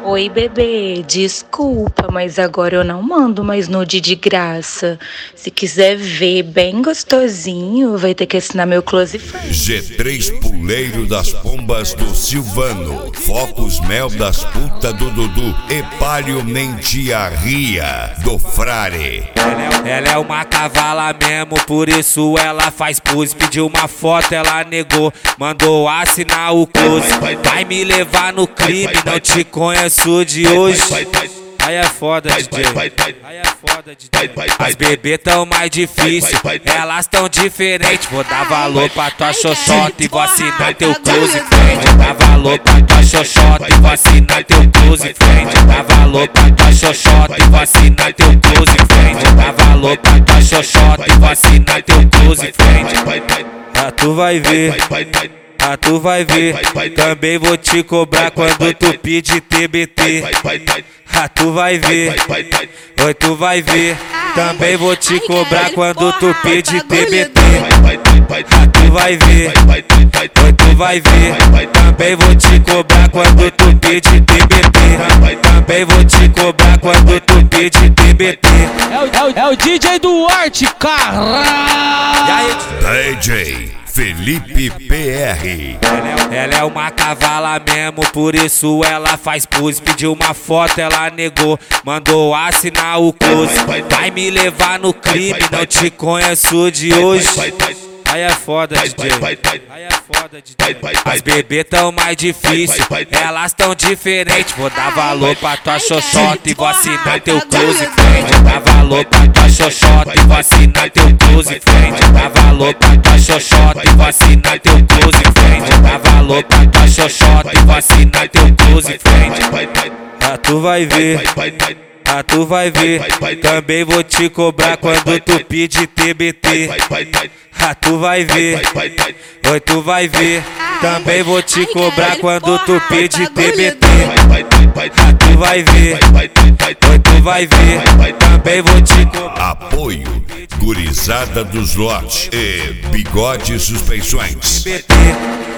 Oi, bebê, desculpa, mas agora eu não mando mais nude de graça. Se quiser ver bem gostosinho, vai ter que assinar meu Close Friends. G3 Puleiro das Pombas do Silvano, Focos Mel das Puta do Dudu e Palio Mentiarria do Frare. Ela é uma cavala mesmo, por isso ela faz pose. Pediu uma foto, ela negou, mandou assinar o close. Vai me levar no crime, não te conheço de hoje. Aí é foda, DJ. Aí é foda, DJ. As bebês tão mais difícil, elas tão diferentes. Vou dar valor pra tua xoxota e vou assinar teu close friend. Dá valor pra tua xoxota e vou assinar teu close friend. Dá valor pra tua xoxota e vou assinar teu close friend. Dá valor pra tua xoxota e vou assinar teu close friend. Ah, tu vai ver. Ah, tu vai ver, também vou te cobrar quando tu pedir TBT. Ah, tu vai ver, oi, tu vai ver, também vou te cobrar quando tu pedir TBT. Ah, tu vai ver, oi, tu vai ver, também vou te cobrar quando tu pedir TBT. Também vou te cobrar quando tu pedir TBT. É o DJ Duarte, caralho! DJ Felipe PR. Ela é uma cavala mesmo, por isso ela faz pose. Pediu uma foto, ela negou, mandou assinar o close. Vai me levar no crime, não te conheço de hoje. Aí é foda, DJ. Aí é foda, DJ. As bebês tão mais difícil, elas tão diferentes. Vou dar valor pra tua xoxota e vou assinar teu close friend. Dá valor pra tua xoxota e vou assinar teu close friend. Dá valor pra tua xoxota e vou assinar teu close friend. Dá valor pra tua xoxota e vou assinar teu close friend. Ah, tu vai ver. Ah, tu vai ver, também vou te cobrar quando tu pedir TBT. Ah, tu vai ver, oi, tu vai ver, também vou te cobrar quando tu pedir TBT. Ah, tu vai ver, oi, tu vai ver, também vou te cobrar. Apoio Gurizada dos Lotes e Bigode Suspeições. TBT.